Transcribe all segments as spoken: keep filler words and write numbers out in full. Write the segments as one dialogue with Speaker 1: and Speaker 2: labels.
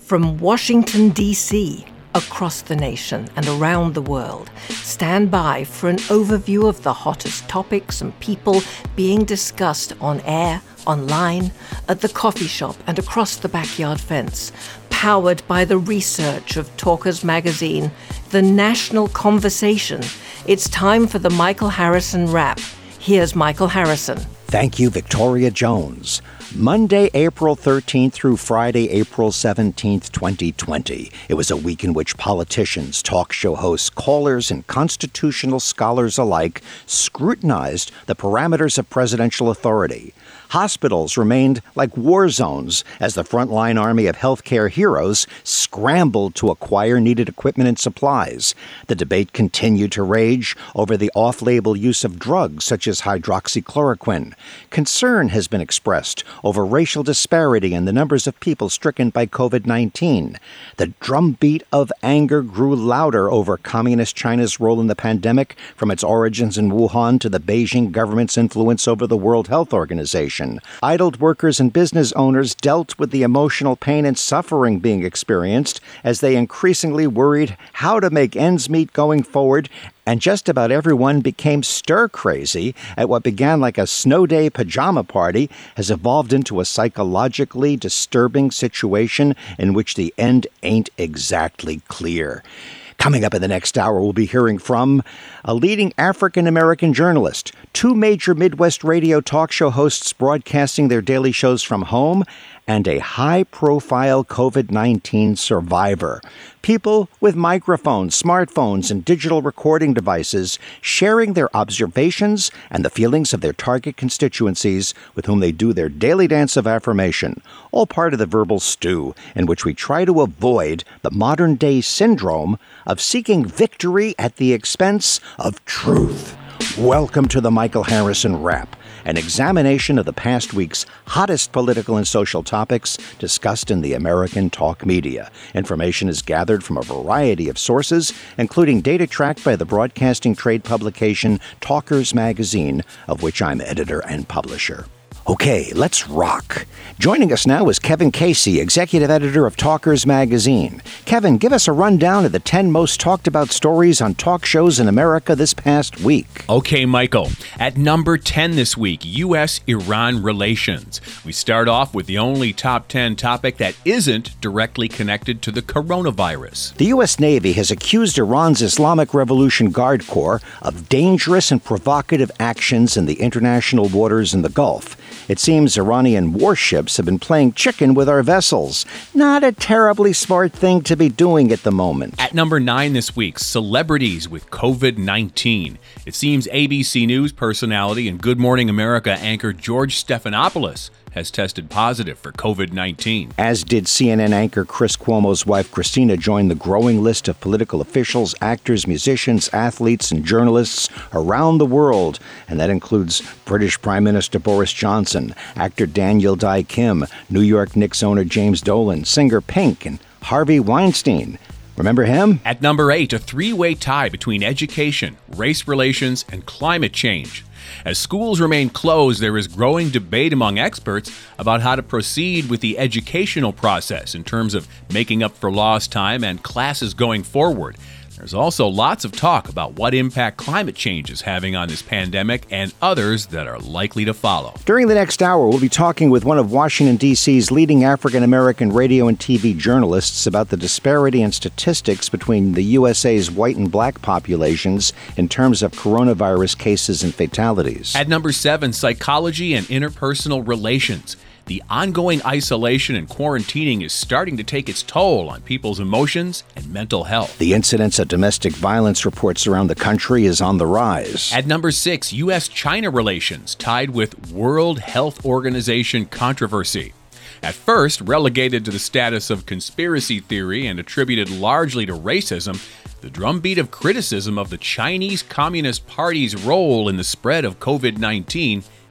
Speaker 1: From Washington, D C, across the nation and around the world, stand by for an overview of the hottest topics and people being discussed on air, online, at the coffee shop, and across the backyard fence. Powered by the research of Talkers Magazine, the national conversation. It's time for the Michael Harrison Wrap. Here's Michael Harrison.
Speaker 2: Thank you, Victoria Jones. Monday, April thirteenth through Friday, April seventeenth, twenty twenty. It was a week in which politicians, talk show hosts, callers, and constitutional scholars alike scrutinized the parameters of presidential authority. Hospitals remained like war zones as the frontline army of healthcare heroes scrambled to acquire needed equipment and supplies. The debate continued to rage over the off-label use of drugs such as hydroxychloroquine. Concern has been expressed over racial disparity in the numbers of people stricken by covid nineteen. The drumbeat of anger grew louder over Communist China's role in the pandemic, from its origins in Wuhan to the Beijing government's influence over the World Health Organization. Idled workers and business owners dealt with the emotional pain and suffering being experienced as they increasingly worried how to make ends meet going forward, and just about everyone became stir-crazy at what began like a snow day pajama party has evolved into a psychologically disturbing situation in which the end ain't exactly clear. Coming up in the next hour, we'll be hearing from a leading African-American journalist, two major Midwest radio talk show hosts broadcasting their daily shows from home, and a high-profile covid nineteen survivor. People with microphones, smartphones, and digital recording devices sharing their observations and the feelings of their target constituencies with whom they do their daily dance of affirmation, all part of the verbal stew in which we try to avoid the modern-day syndrome of seeking victory at the expense of truth. Welcome to the Michael Harrison Wrap, an examination of the past week's hottest political and social topics discussed in the American talk media. Information is gathered from a variety of sources, including data tracked by the broadcasting trade publication Talkers Magazine, of which I'm editor and publisher. Okay, let's rock. Joining us now is Kevin Casey, executive editor of Talkers Magazine. Kevin, give us a rundown of the ten most talked about stories on talk shows in America this past week.
Speaker 3: Okay, Michael. At number ten this week, U S Iran relations. We start off with the only top ten topic that isn't directly connected to the coronavirus.
Speaker 2: The U S Navy has accused Iran's Islamic Revolution Guard Corps of dangerous and provocative actions in the international waters in the Gulf. It seems Iranian warships have been playing chicken with our vessels. Not a terribly smart thing to be doing at the moment.
Speaker 3: At number nine this week, celebrities with covid nineteen. It seems A B C News personality and Good Morning America anchor George Stephanopoulos has tested positive for covid nineteen.
Speaker 2: As did C N N anchor Chris Cuomo's wife Christina join the growing list of political officials, actors, musicians, athletes, and journalists around the world. And that includes British Prime Minister Boris Johnson, actor Daniel Day Kim, New York Knicks owner James Dolan, singer Pink, and Harvey Weinstein. Remember him?
Speaker 3: At number eight, a three-way tie between education, race relations, and climate change. As schools remain closed, there is growing debate among experts about how to proceed with the educational process in terms of making up for lost time and classes going forward. There's also lots of talk about what impact climate change is having on this pandemic and others that are likely to follow.
Speaker 2: During the next hour, we'll be talking with one of Washington, D C's leading African-American radio and T V journalists about the disparity in statistics between the U S A's white and black populations in terms of coronavirus cases and fatalities.
Speaker 3: At number seven, psychology and interpersonal relations. The ongoing isolation and quarantining is starting to take its toll on people's emotions and mental health.
Speaker 2: The incidence of domestic violence reports around the country is on the rise.
Speaker 3: At number six, U S China relations tied with World Health Organization controversy. At first, relegated to the status of conspiracy theory and attributed largely to racism, the drumbeat of criticism of the Chinese Communist Party's role in the spread of covid nineteen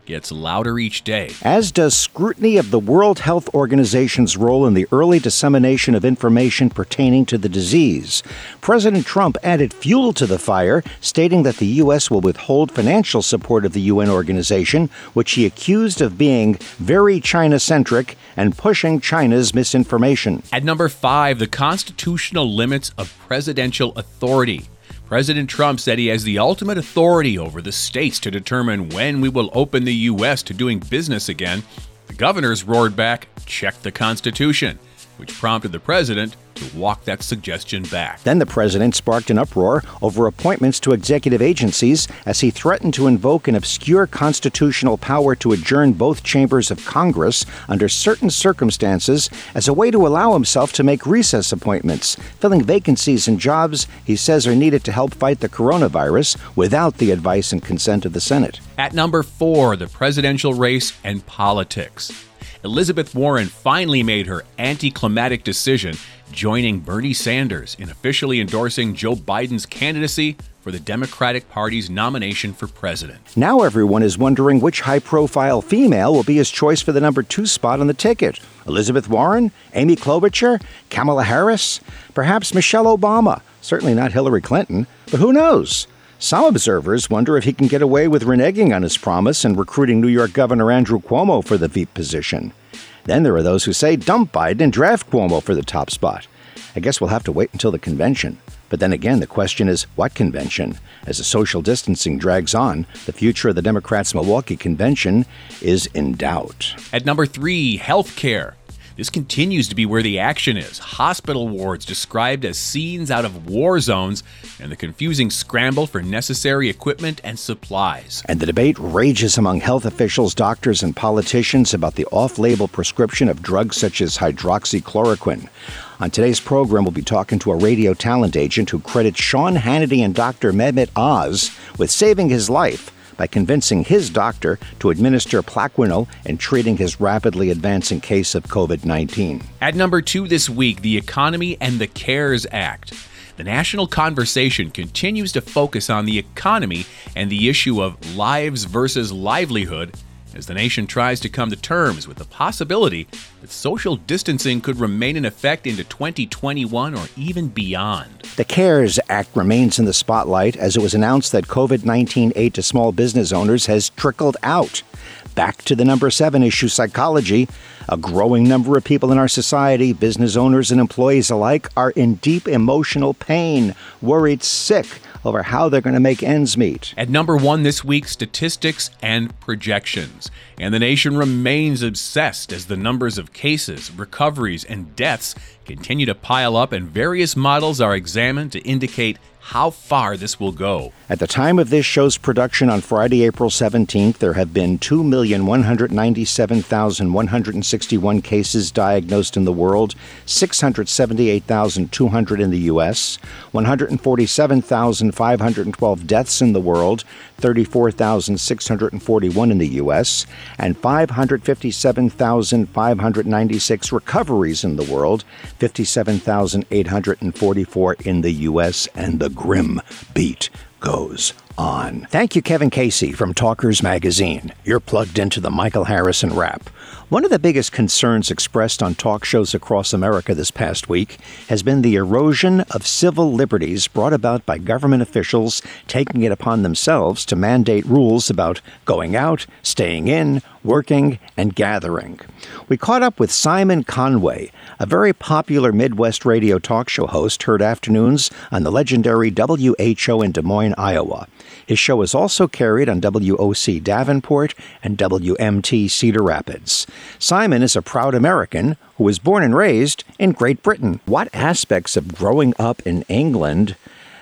Speaker 3: gets louder each day.
Speaker 2: As does scrutiny of the World Health Organization's role in the early dissemination of information pertaining to the disease. President Trump added fuel to the fire, stating that the U S will withhold financial support of the U N organization, which he accused of being very China-centric and pushing China's misinformation.
Speaker 3: At number five, the constitutional limits of presidential authority. President Trump said he has the ultimate authority over the states to determine when we will open the U S to doing business again. The governors roared back, "Check the Constitution," which prompted the president to walk that suggestion back.
Speaker 2: Then the president sparked an uproar over appointments to executive agencies as he threatened to invoke an obscure constitutional power to adjourn both chambers of Congress under certain circumstances as a way to allow himself to make recess appointments, filling vacancies in jobs he says are needed to help fight the coronavirus without the advice and consent of the Senate.
Speaker 3: At number four, the presidential race and politics. Elizabeth Warren finally made her anticlimactic decision, joining Bernie Sanders in officially endorsing Joe Biden's candidacy for the Democratic Party's nomination for president.
Speaker 2: Now everyone is wondering which high-profile female will be his choice for the number two spot on the ticket. Elizabeth Warren? Amy Klobuchar? Kamala Harris? Perhaps Michelle Obama? Certainly not Hillary Clinton, but who knows? Some observers wonder if he can get away with reneging on his promise and recruiting New York Governor Andrew Cuomo for the V P position. Then there are those who say dump Biden and draft Cuomo for the top spot. I guess we'll have to wait until the convention. But then again, the question is, what convention? As the social distancing drags on, the future of the Democrats' Milwaukee convention is in doubt.
Speaker 3: At number three, healthcare. This continues to be where the action is. Hospital wards described as scenes out of war zones and the confusing scramble for necessary equipment and supplies.
Speaker 2: And the debate rages among health officials, doctors, and politicians about the off-label prescription of drugs such as hydroxychloroquine. On today's program, we'll be talking to a radio talent agent who credits Sean Hannity and Doctor Mehmet Oz with saving his life by convincing his doctor to administer Plaquenil and treating his rapidly advancing case of covid nineteen.
Speaker 3: At number two this week, the economy and the CARES Act. The national conversation continues to focus on the economy and the issue of lives versus livelihood as the nation tries to come to terms with the possibility that social distancing could remain in effect into twenty twenty-one or even beyond.
Speaker 2: The CARES Act remains in the spotlight as it was announced that covid nineteen aid to small business owners has trickled out. Back to the number seven issue, psychology. A growing number of people in our society, business owners and employees alike, are in deep emotional pain, worried sick over how they're going to make ends meet.
Speaker 3: At number one this week, statistics and projections. And the nation remains obsessed as the numbers of cases, recoveries, and deaths continue to pile up, and various models are examined to indicate how far this will go.
Speaker 2: At the time of this show's production on Friday, April seventeenth, there have been two million one hundred ninety-seven thousand one hundred sixty-one cases diagnosed in the world, six hundred seventy-eight thousand two hundred in the U S, one hundred forty-seven thousand five hundred twelve deaths in the world, thirty-four thousand six hundred forty-one in the U S, and five hundred fifty-seven thousand five hundred ninety-six recoveries in the world, fifty-seven thousand eight hundred forty-four in the U S, and the grim beat goes on. Thank you, Kevin Casey from Talkers Magazine. You're plugged into the Michael Harrison Wrap. One of the biggest concerns expressed on talk shows across America this past week has been the erosion of civil liberties brought about by government officials taking it upon themselves to mandate rules about going out, staying in, working, and gathering. We caught up with Simon Conway, a very popular Midwest radio talk show host heard afternoons on the legendary W H O in Des Moines, Iowa. His show is also carried on W O C Davenport and W M T Cedar Rapids. Simon is a proud American who was born and raised in Great Britain. What aspects of growing up in England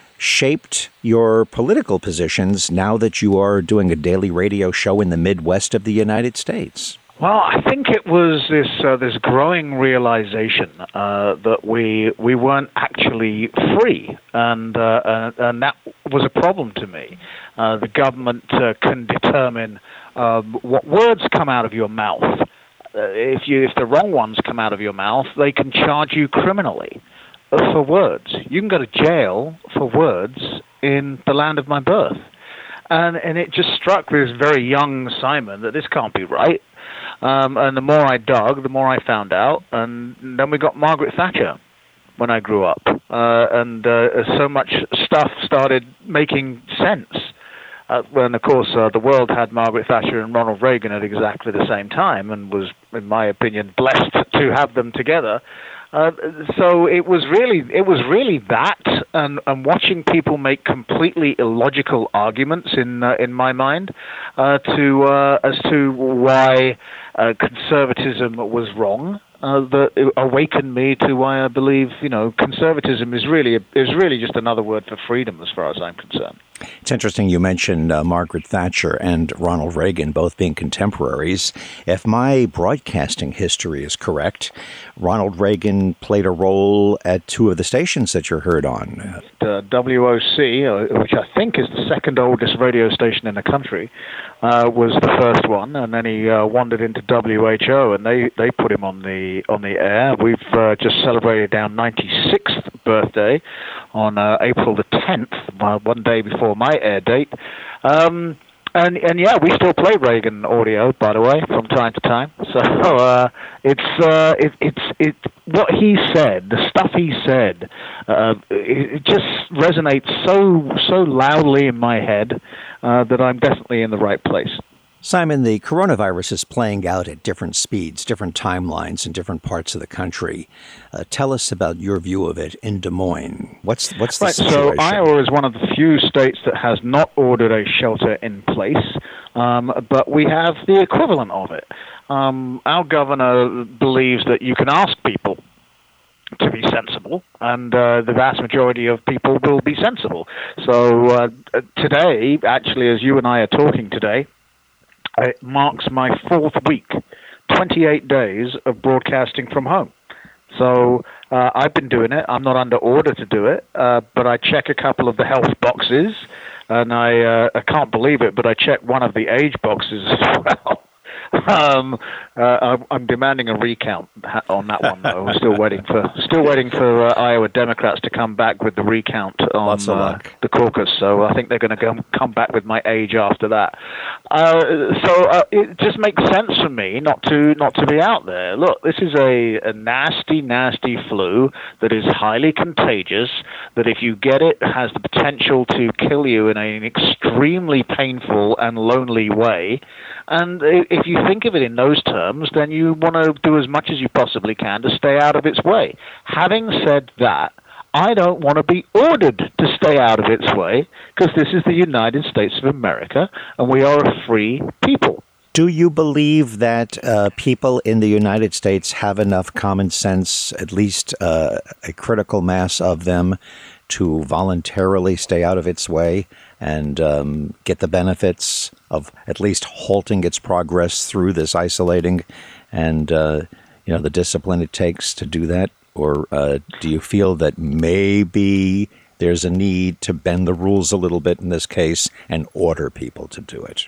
Speaker 2: shaped your political positions now that you are doing a daily radio show in the Midwest of the United States?
Speaker 4: Well, I think it was this uh, this growing realization uh, that we we weren't actually free, and uh, and, and that was a problem to me. Uh, the government uh, can determine um, what words come out of your mouth. Uh, if you if the wrong ones come out of your mouth, they can charge you criminally for words. You can go to jail for words in the land of my birth. And and it just struck this very young Simon that this can't be right. Um, and the more I dug, the more I found out. And then we got Margaret Thatcher when I grew up. Uh, and uh, so much stuff started making sense. Uh, when, of course, uh, the world had Margaret Thatcher and Ronald Reagan at exactly the same time and was, in my opinion, blessed to have them together. Uh, so it was really, it was really that, and, and watching people make completely illogical arguments in uh, in my mind uh, to uh, as to why uh, conservatism was wrong. Uh, that awakened me to why I believe, you know, conservatism is really is really just another word for freedom, as far as I'm concerned.
Speaker 2: It's interesting you mentioned uh, Margaret Thatcher and Ronald Reagan both being contemporaries. If my broadcasting history is correct, Ronald Reagan played a role at two of the stations that you're heard on.
Speaker 4: Uh, W O C, uh, which I think is the second oldest radio station in the country, uh, was the first one, and then he uh, wandered into W H O, and they, they put him on the on the air. We've uh, just celebrated our ninety-sixth birthday on uh, April the tenth, uh, one day before my air date. Um, and and yeah, we still play Reagan audio, by the way, from time to time. So uh, it's uh, it, it's it what he said, the stuff he said, uh, it, it just resonates so so loudly in my head uh, that I'm definitely in the right place.
Speaker 2: Simon, the coronavirus is playing out at different speeds, different timelines in different parts of the country. Uh, tell us about your view of it in Des Moines. What's what's the
Speaker 4: right,
Speaker 2: situation?
Speaker 4: So Iowa is one of the few states that has not ordered a shelter in place, um, but we have the equivalent of it. Um, our governor believes that you can ask people to be sensible, and uh, the vast majority of people will be sensible. So uh, today, actually, as you and I are talking today, it marks my fourth week, twenty-eight days of broadcasting from home. So uh, I've been doing it. I'm not under order to do it, uh, but I check a couple of the health boxes, and I uh, I can't believe it, but I check one of the age boxes as well. Um, uh, I'm demanding a recount on that one, though. We're still waiting for still waiting for uh, Iowa Democrats to come back with the recount on uh, the caucus. So I think they're going to come back with my age after that. Uh, so uh, it just makes sense for me not to not to be out there. Look, this is a, a nasty, nasty flu that is highly contagious. That if you get it, has the potential to kill you in an extremely painful and lonely way. And if you think of it in those terms, then you want to do as much as you possibly can to stay out of its way. Having said that, I don't want to be ordered to stay out of its way, because this is the United States of America, and we are a free people.
Speaker 2: Do you believe that uh, people in the United States have enough common sense, at least uh, a critical mass of them, to voluntarily stay out of its way and um, get the benefits of at least halting its progress through this isolating and, uh, you know, the discipline it takes to do that? Or uh, do you feel that maybe there's a need to bend the rules a little bit in this case and order people to do it?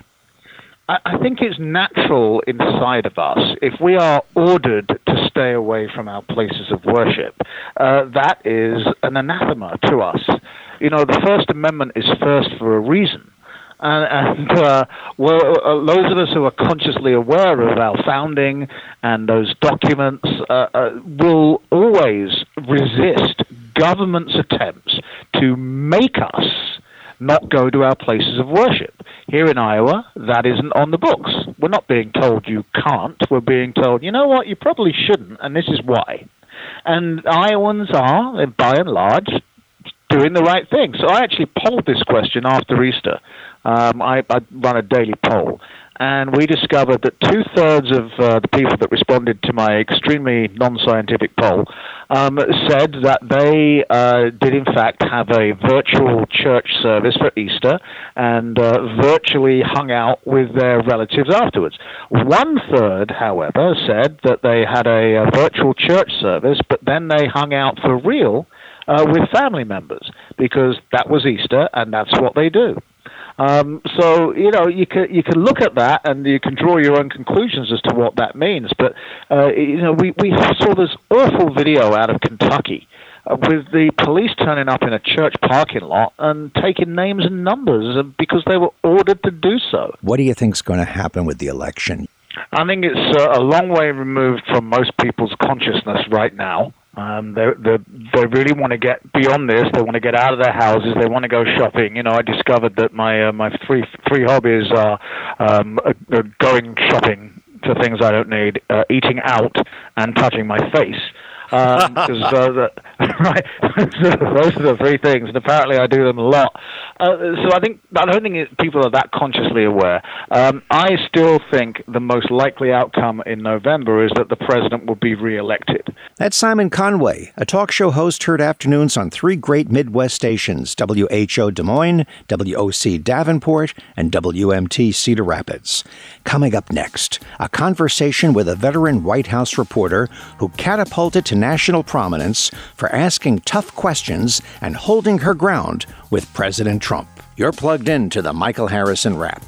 Speaker 4: I think it's natural inside of us. If we are ordered to stay away from our places of worship, uh, that is an anathema to us. You know, the First Amendment is first for a reason. And, and uh, well, uh, those of us who are consciously aware of our founding and those documents uh, uh, will always resist government's attempts to make us not go to our places of worship. Here in Iowa, that isn't on the books. We're not being told you can't. We're being told, you know what, you probably shouldn't, and this is why. And Iowans are, by and large, doing the right thing. So I actually polled this question after Easter. Um, I, I run a daily poll, and we discovered that two-thirds of uh, the people that responded to my extremely non-scientific poll um, said that they uh, did, in fact, have a virtual church service for Easter and uh, virtually hung out with their relatives afterwards. One-third, however, said that they had a, a virtual church service, but then they hung out for real uh, with family members, because that was Easter, and that's what they do. Um, so, you know, you can you can look at that and you can draw your own conclusions as to what that means. But, uh, you know, we, we saw this awful video out of Kentucky uh, with the police turning up in a church parking lot and taking names and numbers because they were ordered to do so.
Speaker 2: What do you think's going to happen with the election?
Speaker 4: I think it's uh, a long way removed from most people's consciousness right now. Um, they, they they really want to get beyond this. They want to get out of their houses. They want to go shopping. You know, I discovered that my uh, my three three hobbies are um, uh, going shopping for things I don't need, uh, eating out, and touching my face. Um, cause, uh, the, right, those are the three things, and apparently I do them a lot. Uh, so I think I don't think it, people are that consciously aware. Um, I still think the most likely outcome in November is that the president will be reelected.
Speaker 2: That's Simon Conway, a talk show host heard afternoons on three great Midwest stations: W H O Des Moines, W O C Davenport, and W M T Cedar Rapids. Coming up next, a conversation with a veteran White House reporter who catapulted to national prominence for asking tough questions and holding her ground with President Trump. You're plugged in to the Michael Harrison Wrap.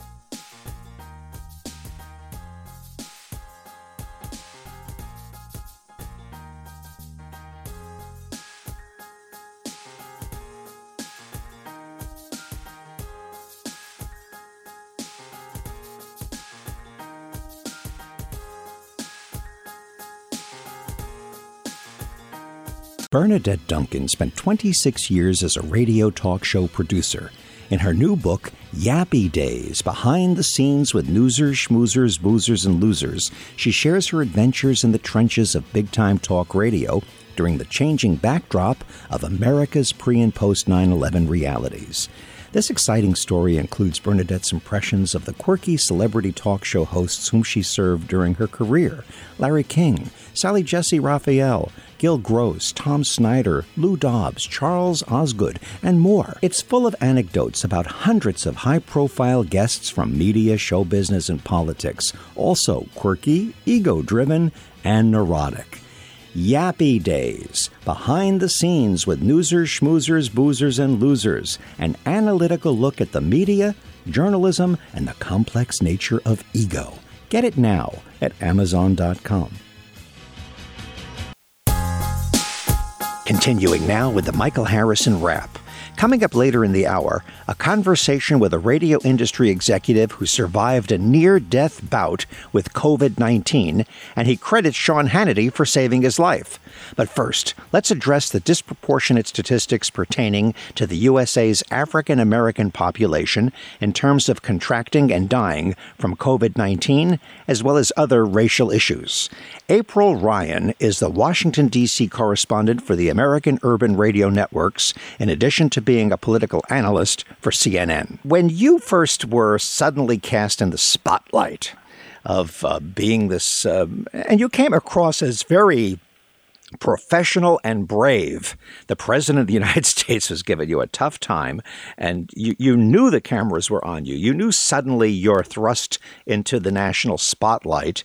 Speaker 2: Bernadette Duncan spent twenty-six years as a radio talk show producer. In her new book, Yappy Days, Behind the Scenes with Newsers, Schmoozers, Boozers, and Losers, she shares her adventures in the trenches of big-time talk radio during the changing backdrop of America's pre- and post nine eleven realities. This exciting story includes Bernadette's impressions of the quirky celebrity talk show hosts whom she served during her career: Larry King, Sally Jessy Raphael, Gil Gross, Tom Snyder, Lou Dobbs, Charles Osgood, and more. It's full of anecdotes about hundreds of high-profile guests from media, show business, and politics, also quirky, ego-driven, and neurotic. Yappy Days, Behind the Scenes with Newsers, Schmoozers, Boozers, and Losers, an analytical look at the media, journalism, and the complex nature of ego. Get it now at Amazon dot com. Continuing now with the Michael Harrison Wrap. Coming up later in the hour, a conversation with a radio industry executive who survived a near-death bout with covid nineteen, and he credits Sean Hannity for saving his life. But first, let's address the disproportionate statistics pertaining to the U S A's African-American population in terms of contracting and dying from covid nineteen, as well as other racial issues. April Ryan is the Washington, D C correspondent for the American Urban Radio Networks, in addition to being a political analyst for C N N. When you first were suddenly cast in the spotlight of uh, being this, uh, and you came across as very professional and brave. The President of the United States was giving you a tough time, and you, you knew the cameras were on you. You knew suddenly you're thrust into the national spotlight.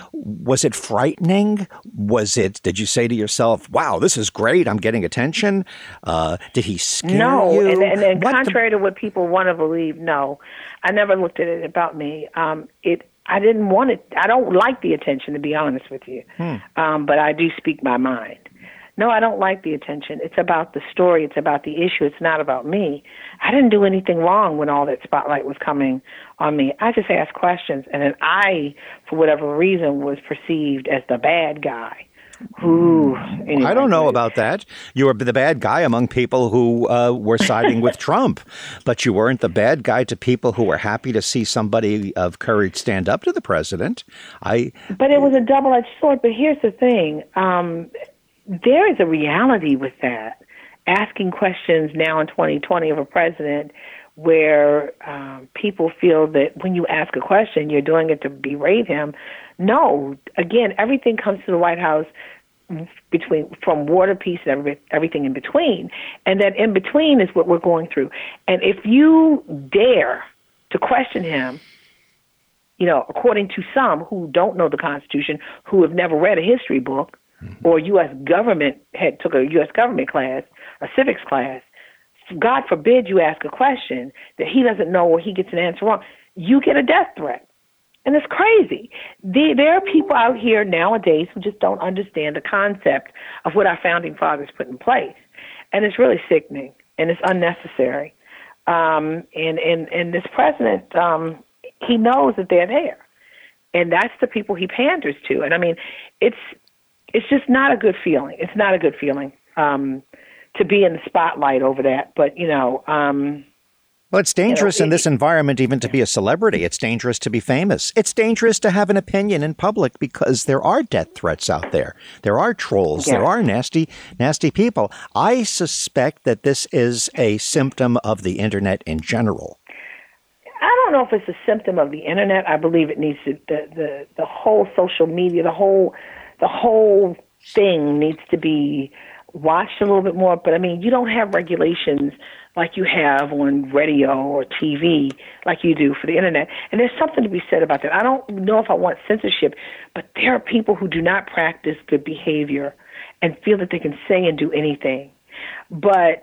Speaker 2: Was it frightening? Was it, did you say to yourself, wow, this is great, I'm getting attention? Uh, did he scare
Speaker 5: no,
Speaker 2: you?
Speaker 5: No, and, and, and contrary
Speaker 2: the...
Speaker 5: to what people want to believe, no. I never looked at it about me. Um, it I didn't want it. I don't like the attention, to be honest with you. Hmm. Um, but I do speak my mind. No, I don't like the attention. It's about the story. It's about the issue. It's not about me. I didn't do anything wrong when all that spotlight was coming on me. I just asked questions, and then I, for whatever reason, was perceived as the bad guy. Ooh, anyway.
Speaker 2: I don't know about that. You were the bad guy among people who uh, were siding with Trump, but you weren't the bad guy to people who were happy to see somebody of courage stand up to the president. I.
Speaker 5: But it was a double-edged sword. But here's the thing. Um, there is a reality with that. Asking questions now in twenty twenty of a president where um, people feel that when you ask a question, you're doing it to berate him. No, again, everything comes to the White House between from war to peace and every, everything in between. And that in between is what we're going through. And if you dare to question him, you know, according to some who don't know the Constitution, who have never read a history book, mm-hmm. or U S government had took a U S government class, a civics class, God forbid you ask a question that he doesn't know or he gets an answer wrong, you get a death threat. And it's crazy. The, there are people out here nowadays who just don't understand the concept of what our founding fathers put in place. And it's really sickening, and it's unnecessary. Um, and, and, and this president, um, he knows that they're there. And that's the people he panders to. And, I mean, it's it's just not a good feeling. It's not a good feeling um, to be in the spotlight over that. But, you know... Um,
Speaker 2: Well, it's dangerous
Speaker 5: you know,
Speaker 2: in this environment even to be a celebrity. It's dangerous to be famous. It's dangerous to have an opinion in public because there are death threats out there. There are trolls.
Speaker 5: Yeah.
Speaker 2: There are nasty, nasty people. I suspect that this is a symptom of the internet in general.
Speaker 5: I don't know if it's a symptom of the internet. I believe it needs to, the, the, the whole social media, the whole, the whole thing needs to be watched a little bit more. But, I mean, you don't have regulations like you have on radio or T V, like you do for the internet. And there's something to be said about that. I don't know if I want censorship, but there are people who do not practice good behavior and feel that they can say and do anything. But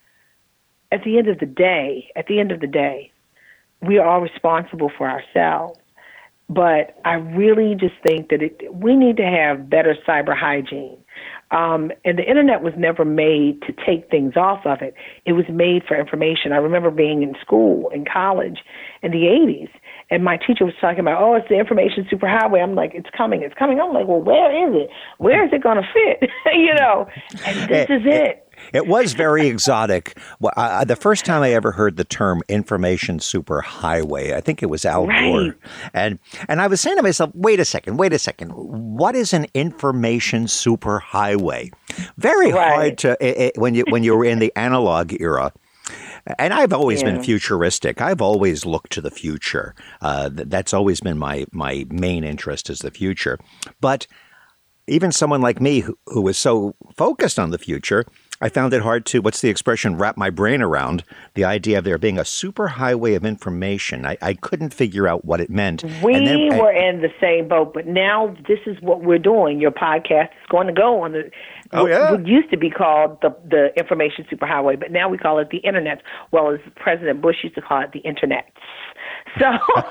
Speaker 5: at the end of the day, at the end of the day, we are all responsible for ourselves. But I really just think that it, we need to have better cyber hygiene. Um, and the internet was never made to take things off of it. It was made for information. I remember being in school, in college, in the eighties, and my teacher was talking about, oh, it's the information superhighway. I'm like, it's coming, it's coming. I'm like, well, where is it? Where is it going to fit? you know, and this is it.
Speaker 2: It was very exotic. Well, I, the first time I ever heard the term information superhighway, I think it was Al
Speaker 5: Right.
Speaker 2: Gore. And and I was saying to myself, wait a second, wait a second. What is an information superhighway? Very
Speaker 5: Right.
Speaker 2: hard to, it, it, when you when you were in the analog era. And I've always
Speaker 5: Yeah.
Speaker 2: been futuristic. I've always looked to the future. Uh, th- that's always been my, my main interest is the future. But even someone like me who, who was so focused on the future, I found it hard to, what's the expression, wrap my brain around the idea of there being a superhighway of information. I, I couldn't figure out what it meant.
Speaker 5: We
Speaker 2: And then-
Speaker 5: were in the same boat, but now this is what we're doing. Your podcast is going to go on the
Speaker 2: Oh,
Speaker 5: what,
Speaker 2: yeah?
Speaker 5: what used to be called the the information superhighway, but now we call it the internet. Well, as President Bush used to call it the internet. So,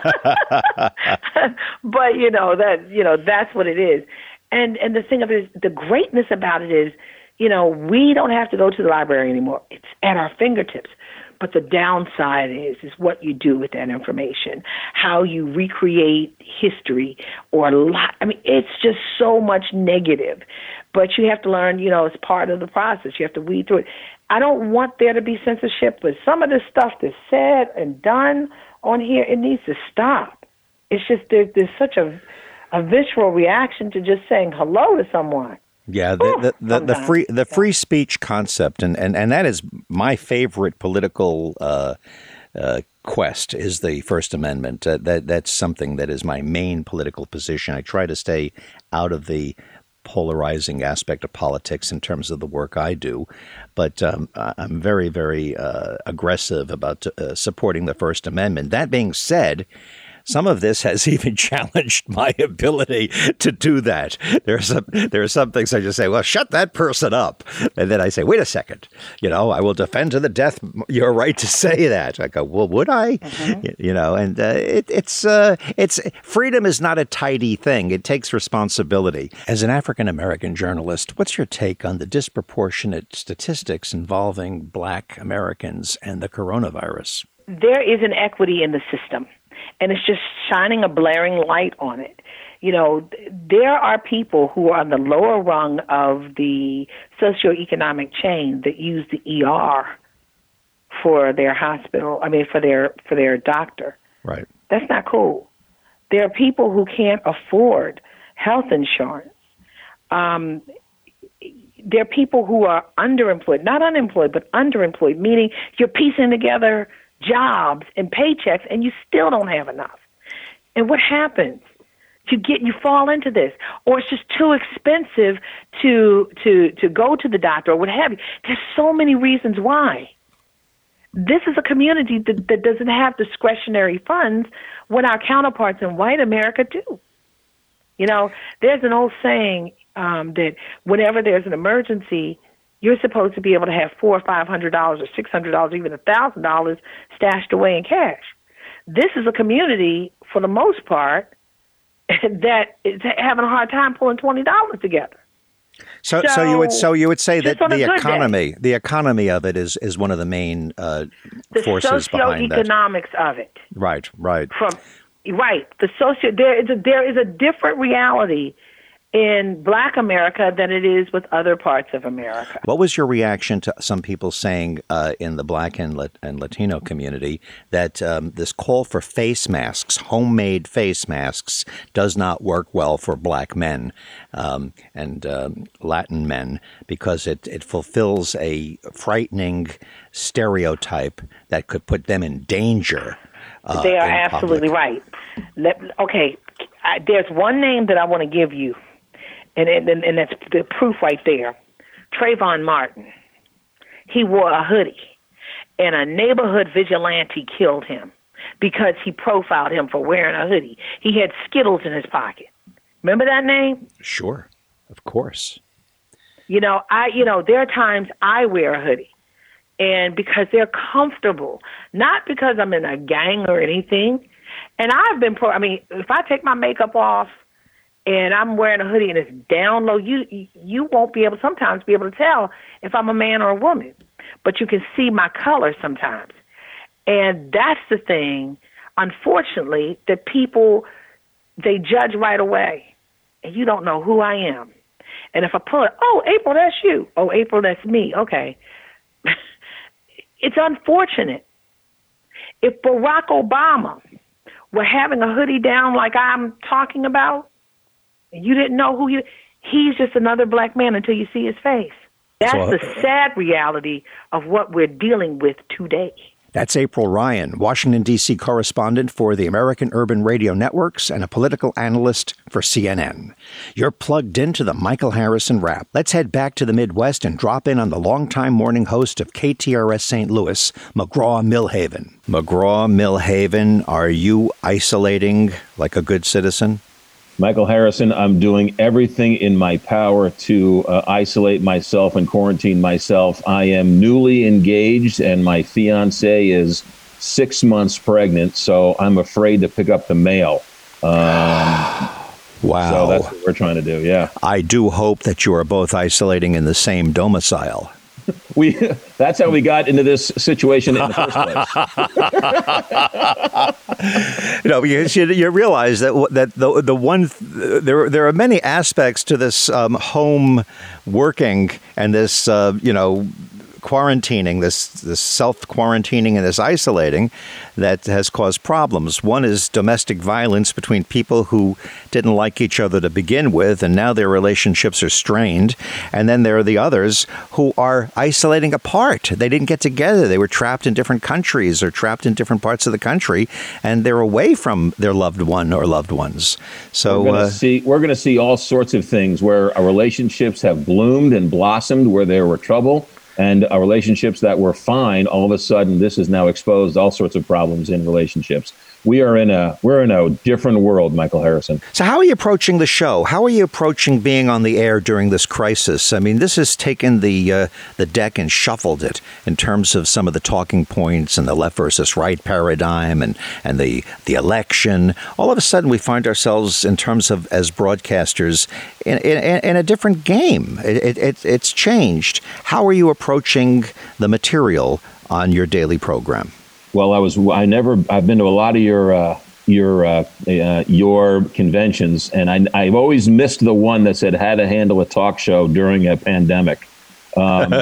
Speaker 5: but you know that you know that's what it is. And and the thing of it is, the greatness about it is, you know, we don't have to go to the library anymore. It's at our fingertips. But the downside is, is what you do with that information, how you recreate history or a lot. I mean, it's just so much negative. But you have to learn, you know, it's part of the process. You have to weed through it. I don't want there to be censorship, but some of the stuff that's said and done on here, it needs to stop. It's just there, there's such a, a visceral reaction to just saying hello to someone.
Speaker 2: Yeah, the the, the, the
Speaker 5: Sometimes.
Speaker 2: free the free speech concept, and, and, and that is my favorite political uh, uh, quest is the First Amendment. Uh, that that's something that is my main political position. I try to stay out of the polarizing aspect of politics in terms of the work I do, but um, I'm very, very uh, aggressive about uh, supporting the First Amendment. That being said, some of this has even challenged my ability to do that. There are some there are some things I just say, well, shut that person up. And then I say, wait a second, you know, I will defend to the death your right to say that. I go, well, would I? Mm-hmm. You, you know, and uh, it, it's uh, it's freedom is not a tidy thing. It takes responsibility. As an African-American journalist, what's your take on the disproportionate statistics involving Black Americans and the coronavirus?
Speaker 5: There is an equity in the system. And it's just shining a blaring light on it. You know, there are people who are on the lower rung of the socioeconomic chain that use the E R for their hospital, I mean, for their for their doctor.
Speaker 2: Right.
Speaker 5: That's not cool. There are people who can't afford health insurance. Um, there are people who are underemployed, not unemployed, but underemployed, meaning you're piecing together jobs and paychecks and you still don't have enough. And what happens? You get you fall into this, or it's just too expensive to to to go to the doctor or what have you. There's so many reasons why. This is a community that, that doesn't have discretionary funds when our counterparts in white America do. You know, there's an old saying um, that whenever there's an emergency, you're supposed to be able to have four or five hundred dollars or six hundred dollars, even a thousand dollars stashed away in cash. This is a community, for the most part, that is having a hard time pulling twenty dollars together.
Speaker 2: So, so, so you would so you would say that the economy, day. the economy of it is, is one of the main uh,
Speaker 5: the
Speaker 2: forces behind that.
Speaker 5: The socioeconomics of it.
Speaker 2: Right, right.
Speaker 5: From right, the socio there is a there is a different reality in Black America than it is with other parts of America.
Speaker 2: What was your reaction to some people saying uh, in the Black and, Lat- and Latino community that um, this call for face masks, homemade face masks, does not work well for Black men um, and um, Latin men because it, it fulfills a frightening stereotype that could put them in danger? Uh,
Speaker 5: they are absolutely public. right. Let, okay, I, there's one name that I want to give you. And, and and that's the proof right there. Trayvon Martin. He wore a hoodie, and a neighborhood vigilante killed him because he profiled him for wearing a hoodie. He had Skittles in his pocket. Remember that name?
Speaker 2: Sure, of course.
Speaker 5: You know, I you know there are times I wear a hoodie, and because they're comfortable, not because I'm in a gang or anything. And I've been pro. I mean, if I take my makeup off and I'm wearing a hoodie and it's down low, you you won't be able sometimes be able to tell if I'm a man or a woman, but you can see my color sometimes. And that's the thing, unfortunately, that people, they judge right away, and you don't know who I am. And if I pull it, oh, April, that's you. Oh, April, that's me. Okay. It's unfortunate. If Barack Obama were having a hoodie down like I'm talking about, you didn't know who he he's just another Black man until you see his face. That's so, the sad reality of what we're dealing with today.
Speaker 2: That's April Ryan, Washington, D C correspondent for the American Urban Radio Networks and a political analyst for C N N. You're plugged into the Michael Harrison Wrap. Let's head back to the Midwest and drop in on the longtime morning host of K T R S Saint Louis, McGraw-Milhaven. McGraw-Milhaven, are you isolating like a good citizen?
Speaker 6: Michael Harrison, I'm doing everything in my power to uh, isolate myself and quarantine myself. I am newly engaged, and my fiance is six months pregnant, so I'm afraid to pick up the mail. Um,
Speaker 2: wow.
Speaker 6: So that's what we're trying to do, yeah.
Speaker 2: I do hope that you are both isolating in the same domicile.
Speaker 6: We that's how we got into this situation in the first
Speaker 2: place. You know, because you, you realize that that the the one there there are many aspects to this um, home working and this uh, you know quarantining, this this self quarantining and this isolating that has caused problems. One is domestic violence between people who didn't like each other to begin with, and now their relationships are strained. And then there are the others who are isolating apart. They didn't get together. They were trapped in different countries or trapped in different parts of the country, and they're away from their loved one or loved ones. So
Speaker 6: we're going
Speaker 2: uh,
Speaker 6: to see we're going to see all sorts of things where our relationships have bloomed and blossomed where there were trouble. And our relationships that were fine, all of a sudden, this has now exposed all sorts of problems in relationships. We are in a we're in a different world, Michael Harrison.
Speaker 2: So how are you approaching the show? How are you approaching being on the air during this crisis? I mean, this has taken the uh, the deck and shuffled it in terms of some of the talking points and the left versus right paradigm and, and the the election. All of a sudden, we find ourselves in terms of as broadcasters in, in, in a different game. It, it, it's changed. How are you approaching the material on your daily program?
Speaker 6: Well, I was. I never. I've been to a lot of your uh, your uh, uh, your conventions, and I, I've always missed the one that said how to handle a talk show during a pandemic. Um,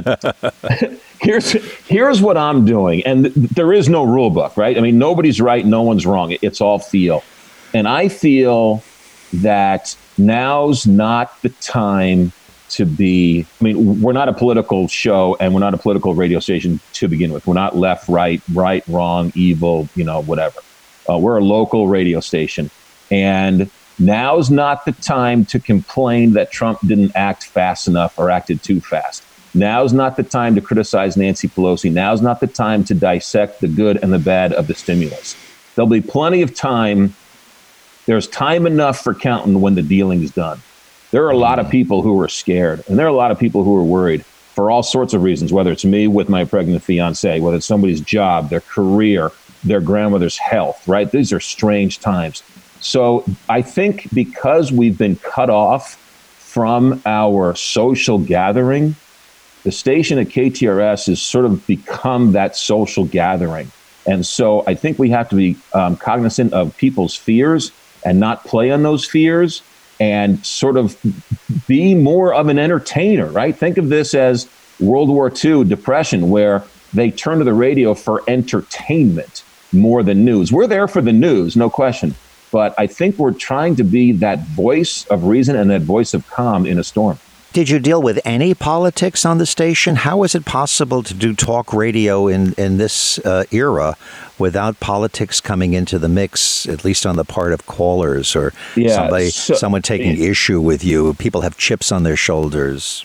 Speaker 6: here's here's what I'm doing, and th- there is no rule book, right? I mean, nobody's right, no one's wrong. It's all feel, and I feel that now's not the time to be, I mean, we're not a political show and we're not a political radio station to begin with. We're not left, right, right, wrong, evil, you know, whatever. Uh, we're a local radio station. And now's not the time to complain that Trump didn't act fast enough or acted too fast. Now's not the time to criticize Nancy Pelosi. Now's not the time to dissect the good and the bad of the stimulus. There'll be plenty of time. There's time enough for counting when the dealing's done. There are a lot of people who are scared, and there are a lot of people who are worried for all sorts of reasons, whether it's me with my pregnant fiance, whether it's somebody's job, their career, their grandmother's health, right? These are strange times. So I think because we've been cut off from our social gathering, the station at K T R S has sort of become that social gathering. And so I think we have to be um, cognizant of people's fears and not play on those fears and sort of be more of an entertainer, right? Think of this as World War Two depression, where they turn to the radio for entertainment more than news. We're there for the news, no question. But I think we're trying to be that voice of reason and that voice of calm in a storm.
Speaker 2: Did you deal with any politics on the station? How is it possible to do talk radio in, in this uh, era without politics coming into the mix, at least on the part of callers or yeah, somebody, so, someone taking yeah. issue with you? People have chips on their shoulders.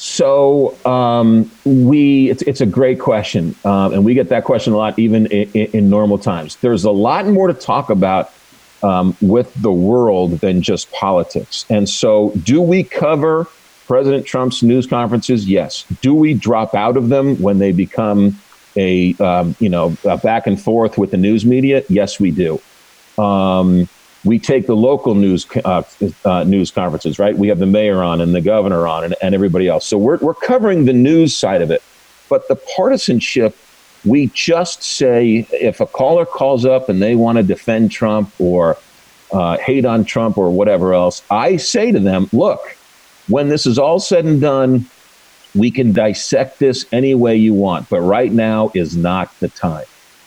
Speaker 6: So um, we, it's, it's a great question. Um, and we get that question a lot, even in, in normal times. There's a lot more to talk about um, with the world than just politics. And so do we cover President Trump's news conferences? Yes. Do we drop out of them when they become a, um, you know, a back and forth with the news media? Yes, we do. Um, we take the local news uh, uh, news conferences, right? We have the mayor on and the governor on and, and everybody else. So we're we're covering the news side of it. But the partisanship, we just say if a caller calls up and they want to defend Trump or uh, hate on Trump or whatever else, I say to them, look, when this is all said and done, we can dissect this any way you want, but right now is not the time.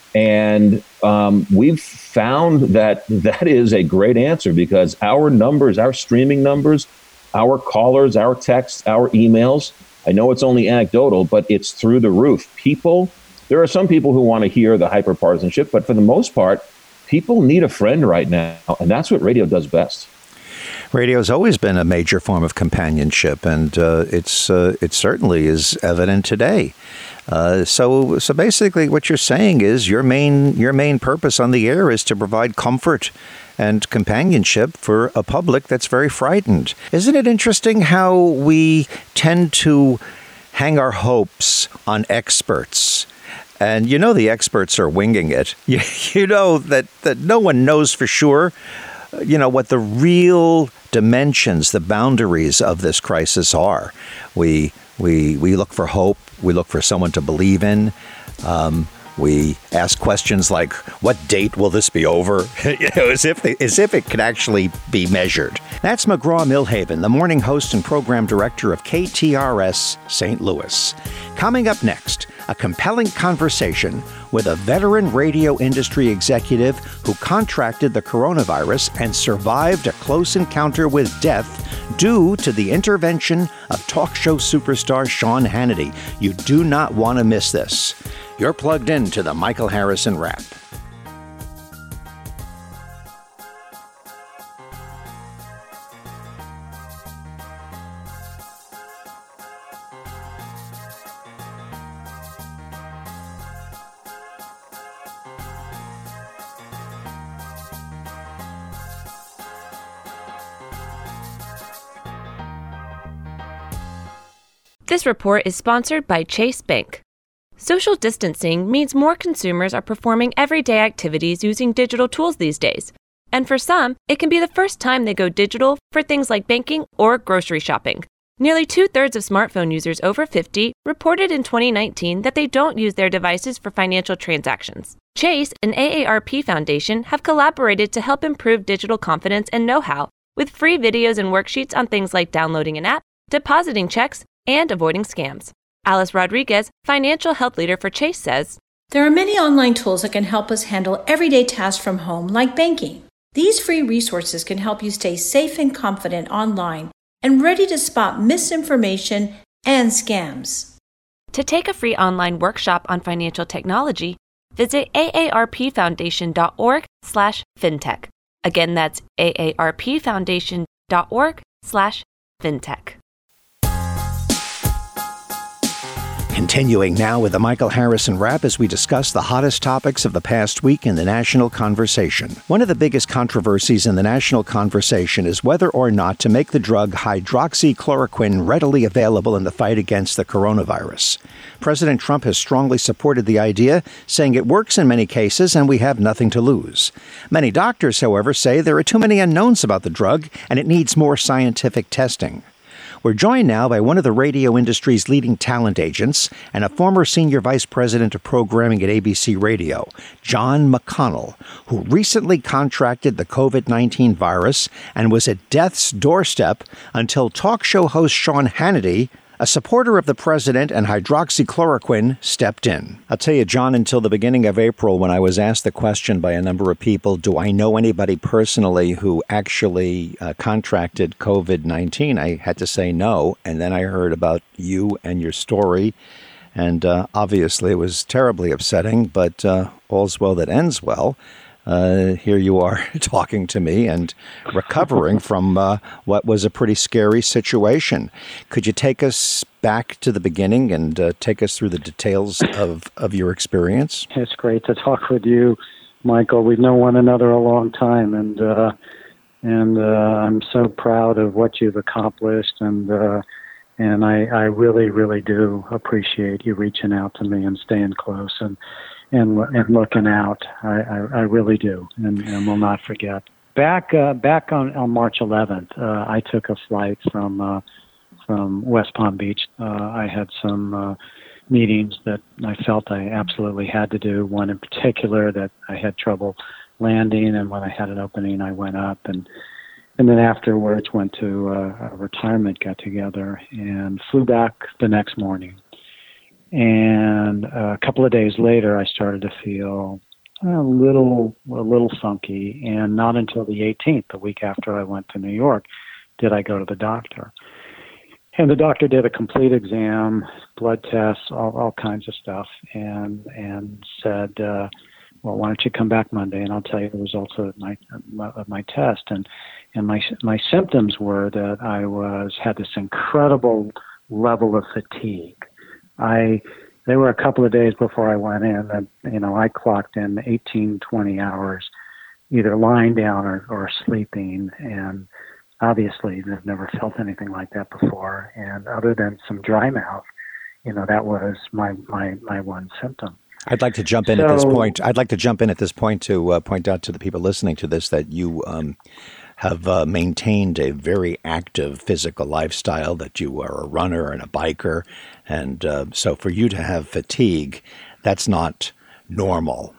Speaker 6: And um, we've found that that is a great answer because our numbers, our streaming numbers, our callers, our texts, our emails, I know it's only anecdotal, but it's through the roof. People, there are some people who want to hear the hyperpartisanship, but for the most part, people need a friend right now, and that's what radio does best.
Speaker 2: Radio has always been a major form of companionship, and uh, it's uh, it certainly is evident today. Uh, so so basically, what you're saying is your main your main purpose on the air is to provide comfort and companionship for a public that's very frightened. Isn't it interesting how we tend to hang our hopes on experts? And you know the experts are winging it. You, you know that, that no one knows for sure, you know, what the real dimensions, the boundaries of this crisis are. We we we look for hope. We look for someone to believe in. Um, we ask questions like, "What date will this be over?" you know, as if they, as if it could actually be measured. That's McGraw-Milhaven, the morning host and program director of K T R S Saint Louis. Coming up next, a compelling conversation with a veteran radio industry executive who contracted the coronavirus and survived a close encounter with death due to the intervention of talk show superstar Sean Hannity. You do not want to miss this. You're plugged into the Michael Harrison Wrap.
Speaker 7: This report is sponsored by Chase Bank. Social distancing means more consumers are performing everyday activities using digital tools these days. And for some, it can be the first time they go digital for things like banking or grocery shopping. Nearly two-thirds of smartphone users over fifty reported in twenty nineteen that they don't use their devices for financial transactions. Chase and A A R P Foundation have collaborated to help improve digital confidence and know-how with free videos and worksheets on things like downloading an app, depositing checks, and avoiding scams. Alice Rodriguez, financial health leader for Chase, says,
Speaker 8: there are many online tools that can help us handle everyday tasks from home, like banking. These free resources can help you stay safe and confident online and ready to spot misinformation and scams.
Speaker 7: To take a free online workshop on financial technology, visit aarpfoundation.org slash fintech. Again, that's aarpfoundation.org slash fintech.
Speaker 2: Continuing now with the Michael Harrison Wrap as we discuss the hottest topics of the past week in the national conversation. One of the biggest controversies in the national conversation is whether or not to make the drug hydroxychloroquine readily available in the fight against the coronavirus. President Trump has strongly supported the idea, saying it works in many cases and we have nothing to lose. Many doctors, however, say there are too many unknowns about the drug and it needs more scientific testing. We're joined now by one of the radio industry's leading talent agents and a former senior vice president of programming at A B C Radio, John McConnell, who recently contracted the covid nineteen virus and was at death's doorstep until talk show host Sean Hannity, a supporter of the president and hydroxychloroquine, stepped in. I'll tell you, John, until the beginning of April, when I was asked the question by a number of people, do I know anybody personally who actually uh, contracted covid nineteen? I had to say no. And then I heard about you and your story. And uh, obviously it was terribly upsetting, but uh, all's well that ends well. Uh, here you are talking to me and recovering from uh, what was a pretty scary situation. Could you take us back to the beginning and uh, take us through the details of, of your experience?
Speaker 9: It's great to talk with you, Michael. We've known one another a long time, and uh, and uh, I'm so proud of what you've accomplished, and uh, and I, I really, really do appreciate you reaching out to me and staying close and and and looking out. I, I, I really do, and, and will not forget. Back uh, back on, on March eleventh, uh, I took a flight from uh, from West Palm Beach. Uh, I had some uh, meetings that I felt I absolutely had to do. One in particular that I had trouble landing, and when I had an opening, I went up, and and then afterwards went to uh, a retirement get-together and flew back the next morning. And a couple of days later, I started to feel a little, a little funky. And not until the eighteenth, the week after I went to New York, did I go to the doctor. And the doctor did a complete exam, blood tests, all, all kinds of stuff, and and said, uh, "Well, why don't you come back Monday, and I'll tell you the results of my of my test." And and my my symptoms were that I was had this incredible level of fatigue. I, there were a couple of days before I went in that, you know, I clocked in eighteen, twenty hours, either lying down or, or sleeping. And obviously I've never felt anything like that before. And other than some dry mouth, you know, that was my, my, my one symptom.
Speaker 2: I'd like to jump in so, at this point. I'd like to jump in at this point to uh, point out to the people listening to this that you, um, have uh, maintained a very active physical lifestyle, that you are a runner and a biker. And uh, so for you to have fatigue, that's not normal.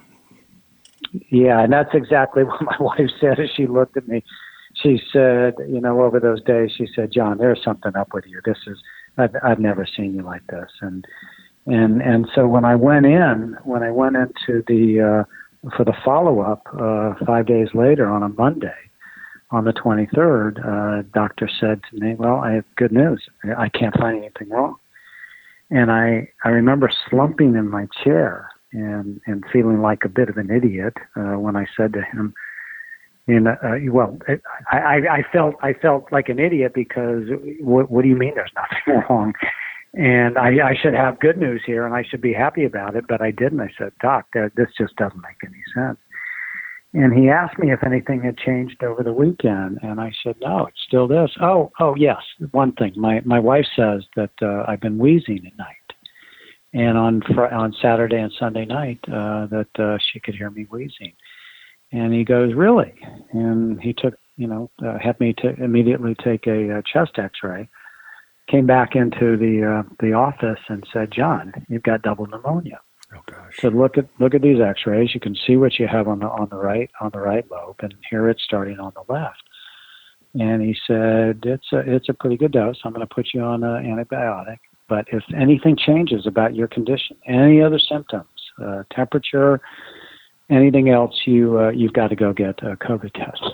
Speaker 9: Yeah, and that's exactly what my wife said as she looked at me. She said, you know, over those days, she said, "John, there's something up with you. This is, I've, I've never seen you like this." And and and so when I went in, when I went into the, uh, for the follow-up uh, five days later on a Monday, on the twenty-third, uh, doctor said to me, "Well, I have good news. I can't find anything wrong." And I, I remember slumping in my chair and, and feeling like a bit of an idiot uh, when I said to him, you know, uh, well, it, I, I, I felt I felt like an idiot because what, what do you mean there's nothing wrong? And I, I should have good news here and I should be happy about it, but I didn't. I said, "Doc, uh, this just doesn't make any sense." And he asked me if anything had changed over the weekend, and I said, "No, it's still this." Oh, oh, yes, one thing. My my wife says that uh, I've been wheezing at night, and on fr- on Saturday and Sunday night uh, that uh, she could hear me wheezing. And he goes, "Really?" And he took, you know, uh, had me to immediately take a, a chest X-ray. Came back into the uh, the office and said, "John, you've got double pneumonia."
Speaker 2: Oh gosh.
Speaker 9: So look at look at these X-rays. You can see what you have on the on the right on the right lobe, and here it's starting on the left. And he said, "It's a it's a pretty good dose. I'm going to put you on an antibiotic. But if anything changes about your condition, any other symptoms, uh, temperature, anything else, you uh, you've got to go get a COVID test."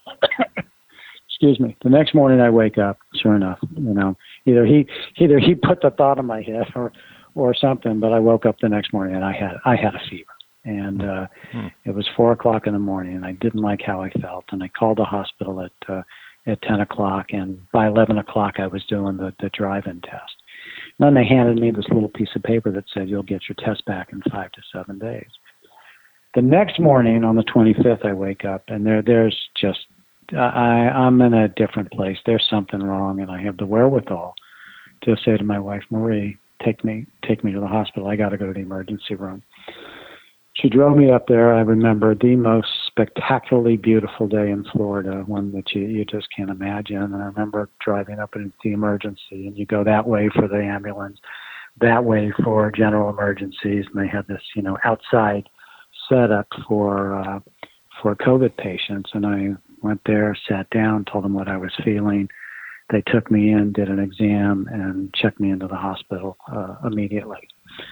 Speaker 9: Excuse me. The next morning I wake up. Sure enough, you know, either he either he put the thought in my head or. or something, but I woke up the next morning and I had I had a fever, and uh, hmm. it was four o'clock in the morning, and I didn't like how I felt, and I called the hospital at uh, at ten o'clock, and by eleven o'clock I was doing the, the drive-in test. then they handed me this little piece of paper that said, you'll get your test back in five to seven days. The next morning, on the twenty-fifth, I wake up, and there, there's just, I, I'm in a different place. There's something wrong, and I have the wherewithal to say to my wife, Marie, take me, take me to the hospital. I got to go to the emergency room. She drove me up there. I remember the most spectacularly beautiful day in Florida, one that you, you just can't imagine. And I remember driving up into the emergency, and you go that way for the ambulance, that way for general emergencies, and they had this, you know, outside setup for uh, for COVID patients. And I went there, sat down, told them what I was feeling. They took me in, did an exam, and checked me into the hospital uh, immediately.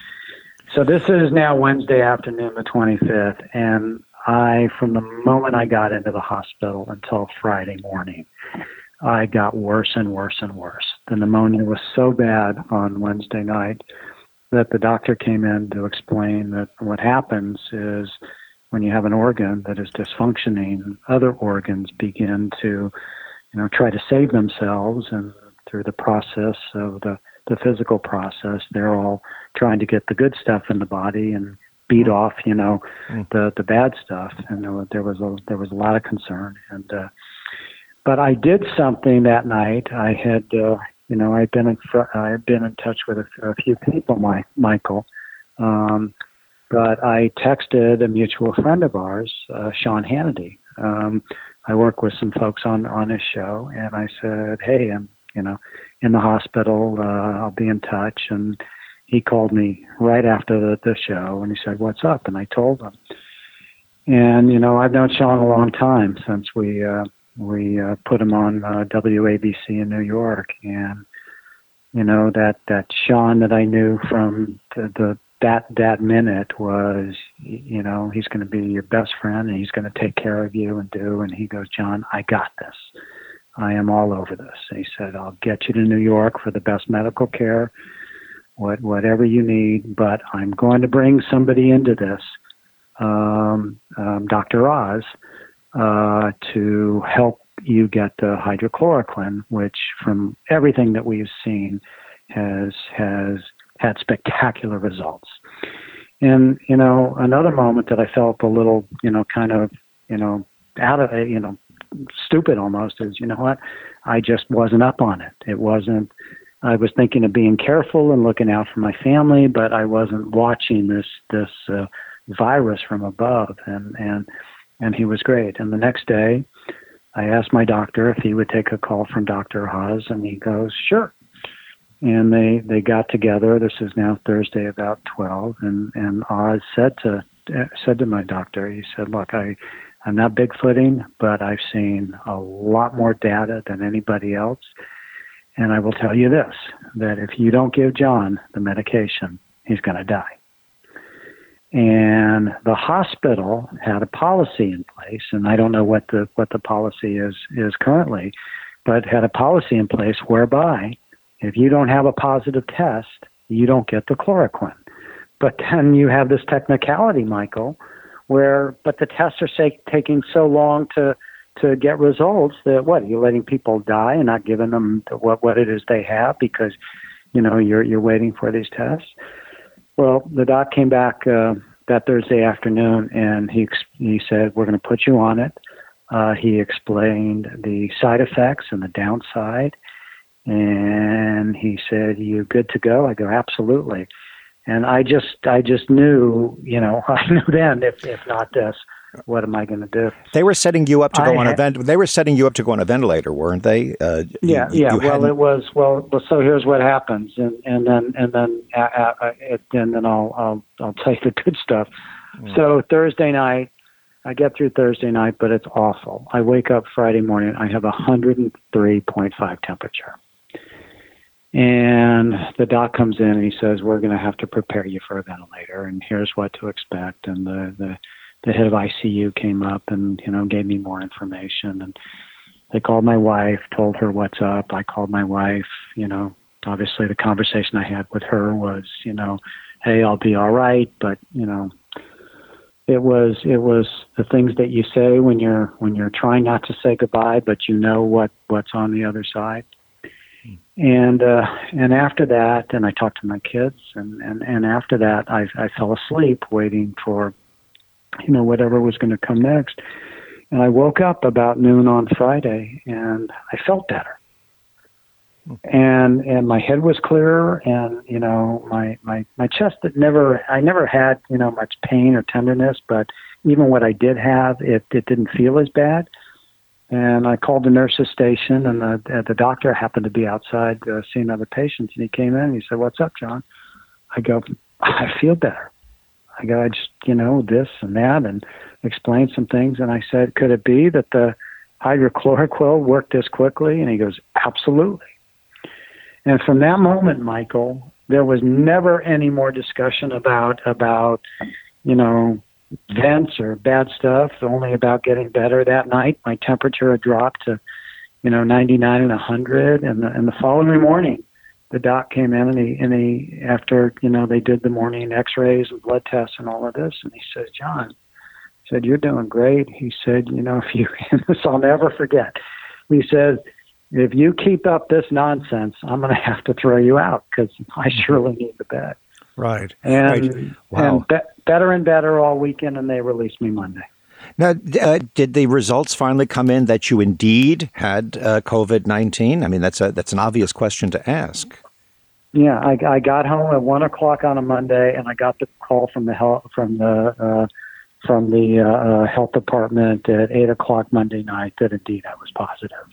Speaker 9: So this is now Wednesday afternoon, the twenty-fifth, and I, from the moment I got into the hospital until Friday morning, I got worse and worse and worse. The pneumonia was so bad on Wednesday night that the doctor came in to explain that what happens is when you have an organ that is dysfunctioning, other organs begin to, you know, try to save themselves, and through the process of the, the physical process, they're all trying to get the good stuff in the body and beat off, you know, mm. the the bad stuff. And there was, there was a there was a lot of concern. And uh, but I did something that night. I had. Uh, You know, I've been in fr- I've been in touch with a, a few people, my, Michael, um, but I texted a mutual friend of ours, uh, Sean Hannity. Um, I work with some folks on, on his show, and I said, "Hey, I'm you know in the hospital. Uh, I'll be in touch." And he called me right after the, the show, and he said, "What's up?" And I told him. And you know, I've known Sean a long time, since we. Uh, We uh, put him on uh, W A B C in New York, and you know that, that Sean that I knew from the, the that that minute was, you know, he's going to be your best friend, and he's going to take care of you and do. And he goes, "John, I got this. I am all over this." And he said, "I'll get you to New York for the best medical care, what whatever you need, but I'm going to bring somebody into this, um, um, Doctor Oz." Uh, to help you get the hydrochloroquine, which from everything that we've seen has has had spectacular results. And, you know, another moment that I felt a little, you know, kind of, you know, out of it, you know, stupid almost, is, you know what, I just wasn't up on it. It wasn't, I was thinking of being careful and looking out for my family, but I wasn't watching this, this uh, virus from above. And, and, And he was great. And the next day, I asked my doctor if he would take a call from Doctor Oz, and he goes, "Sure." And they, they got together. This is now Thursday about twelve, and, and Oz said to said to my doctor, he said, "Look, I, I'm not Bigfooting, but I've seen a lot more data than anybody else. And I will tell you this, that if you don't give John the medication, he's going to die." And the hospital had a policy in place, and I don't know what the what the policy is is currently, but had a policy in place whereby if you don't have a positive test, you don't get the chloroquine. But then you have this technicality, Michael, where but the tests are say, taking so long to to get results that what, you're letting people die and not giving them what what it is they have because you know you're you're waiting for these tests. Well, the doc came back uh, that Thursday afternoon, and he he said, "We're going to put you on it." Uh, he explained the side effects and the downside, and he said, "You good to go?" I go, "Absolutely." And I just I just knew, you know, I knew then if if not this, what am I going to do?
Speaker 2: They were setting you up to go
Speaker 9: I
Speaker 2: on
Speaker 9: had,
Speaker 2: a vent. They were setting you up to go on a ventilator, weren't they? Uh,
Speaker 9: yeah,
Speaker 2: you,
Speaker 9: yeah.
Speaker 2: you
Speaker 9: well,
Speaker 2: hadn't...
Speaker 9: it was well, well. So here's what happens, and and then and then uh, uh, it, and then I'll I'll I'll tell you the good stuff. Mm. So Thursday night, I get through Thursday night, but it's awful. I wake up Friday morning. I have a one hundred three point five temperature. And the doc comes in and he says, "We're going to have to prepare you for a ventilator, and here's what to expect." And the, the, the head of I C U came up and, you know, gave me more information. And they called my wife, told her what's up. I called my wife. You know, obviously the conversation I had with her was, you know, "Hey, I'll be all right." But, you know, it was it was the things that you say when you're when you're trying not to say goodbye, but you know what, what's on the other side. And uh, and after that, and I talked to my kids, and, and, and after that, I, I fell asleep waiting for, you know, whatever was going to come next. And I woke up about noon on Friday, and I felt better. And and my head was clearer, and you know, my my my chest that never I never had you know much pain or tenderness, but even what I did have, it it didn't feel as bad. And I called the nurse's station, and the the doctor happened to be outside uh, seeing other patients, and he came in and he said, "What's up, John?" I go, "I feel better." I go, "I just you know this and that," and explained some things, and I said, "Could it be that the hydrochloroquine worked this quickly?" And he goes, "Absolutely." And from that moment, Michael, there was never any more discussion about about you know. vents or bad stuff, only about getting better. That night, my temperature had dropped to, you know, ninety-nine and one hundred. And the, and the following morning, the doc came in and he, and he, after, you know, they did the morning x-rays and blood tests and all of this, and he says, "John," he said, "you're doing great." He said, "You know, if you," and this I'll never forget, he says, "if you keep up this nonsense, I'm going to have to throw you out because I surely need the bed."
Speaker 2: Right.
Speaker 9: And,
Speaker 2: right. Wow.
Speaker 9: and be- better and better all weekend, and they released me Monday.
Speaker 2: Now, uh, did the results finally come in that you indeed had uh, COVID nineteen? I mean, that's a that's an obvious question to ask.
Speaker 9: Yeah, I, I got home at one o'clock on a Monday, and I got the call from the health from the uh, from the uh, uh, health department at eight o'clock Monday night that indeed I was positive.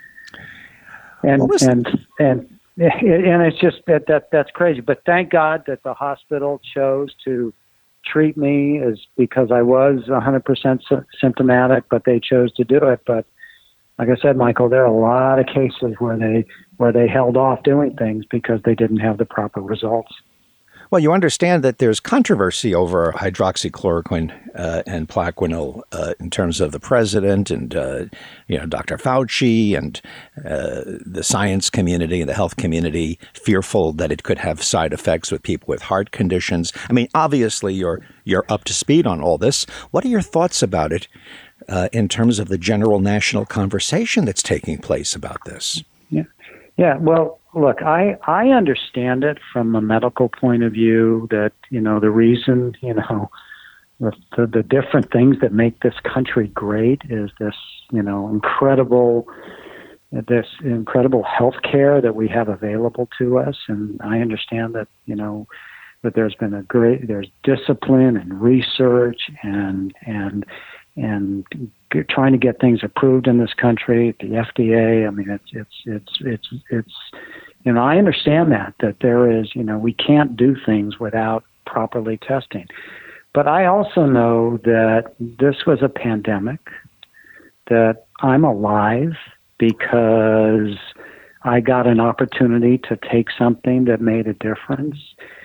Speaker 9: And was and and. And it's just that, that that's crazy. But thank God that the hospital chose to treat me as because I was one hundred percent symptomatic, but they chose to do it. But like I said, Michael, there are a lot of cases where they where they held off doing things because they didn't have the proper results.
Speaker 2: Well, you understand that there's controversy over hydroxychloroquine uh, and Plaquenil uh, in terms of the president and, uh, you know, Doctor Fauci and uh, the science community and the health community fearful that it could have side effects with people with heart conditions. I mean, obviously, you're you're up to speed on all this. What are your thoughts about it uh, in terms of the general national conversation that's taking place about this?
Speaker 9: Yeah, yeah. Well, look, I, I understand it from a medical point of view that, you know, the reason, you know, the, the, the different things that make this country great is this, you know, incredible, this incredible health care that we have available to us. And I understand that, you know, that there's been a great, there's discipline and research and, and, and trying to get things approved in this country, the F D A. I mean, it's, it's, it's, it's, it's, you know, I understand that, that there is, you know, we can't do things without properly testing. But I also know that this was a pandemic, that I'm alive because I got an opportunity to take something that made a difference.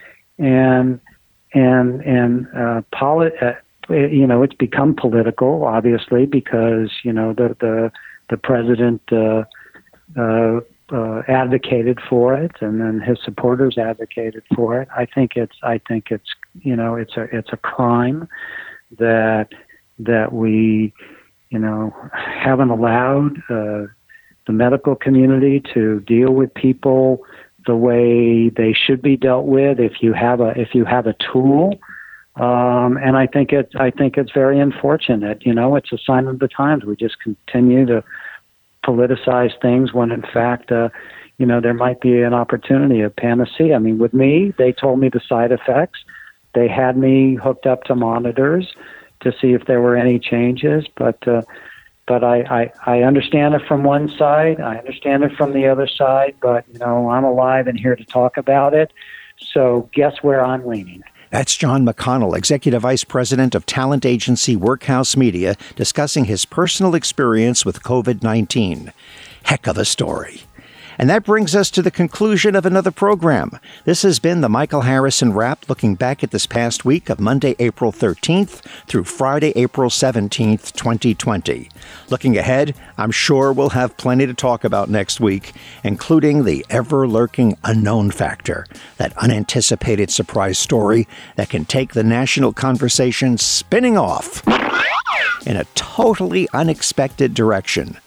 Speaker 9: And, and, and, uh, poli- uh, you know, it's become political, obviously, because, you know, the, the, the president, uh, uh, Uh, advocated for it, and then his supporters advocated for it. I think it's, I think it's, you know, it's a, it's a crime that that we, you know, haven't allowed uh, the medical community to deal with people the way they should be dealt with. If you have a, if you have a tool, um, and I think it, I think it's very unfortunate. You know, it's a sign of the times. We just continue to politicize things when in fact, uh, you know, there might be an opportunity, a panacea. I mean, with me, they told me the side effects. They had me hooked up to monitors to see if there were any changes. But uh, but I, I, I understand it from one side. I understand it from the other side. But, you know, I'm alive and here to talk about it. So guess where I'm leaning.
Speaker 2: That's John McConnell, Executive Vice President of talent agency Workhouse Media, discussing his personal experience with COVID nineteen. Heck of a story. And that brings us to the conclusion of another program. This has been the Michael Harrison Wrap, looking back at this past week of Monday, April thirteenth through Friday, April seventeenth, twenty twenty. Looking ahead, I'm sure we'll have plenty to talk about next week, including the ever-lurking unknown factor, that unanticipated surprise story that can take the national conversation spinning off in a totally unexpected direction.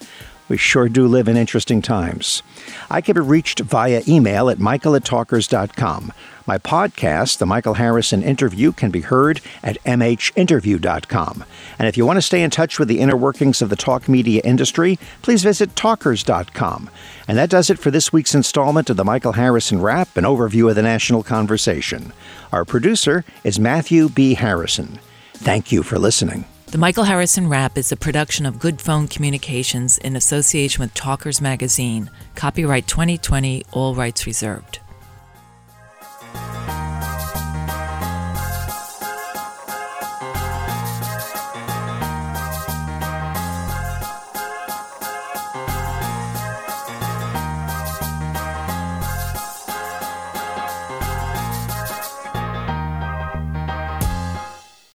Speaker 2: We sure do live in interesting times. I can be reached via email at michael at talkers dot com. My podcast, The Michael Harrison Interview, can be heard at m h interview dot com. And if you want to stay in touch with the inner workings of the talk media industry, please visit talkers dot com. And that does it for this week's installment of the Michael Harrison Wrap, an overview of the national conversation. Our producer is Matthew B. Harrison. Thank you for listening.
Speaker 10: The Michael Harrison Wrap is a production of Good Phone Communications in association with Talkers Magazine. Copyright twenty twenty, all rights reserved.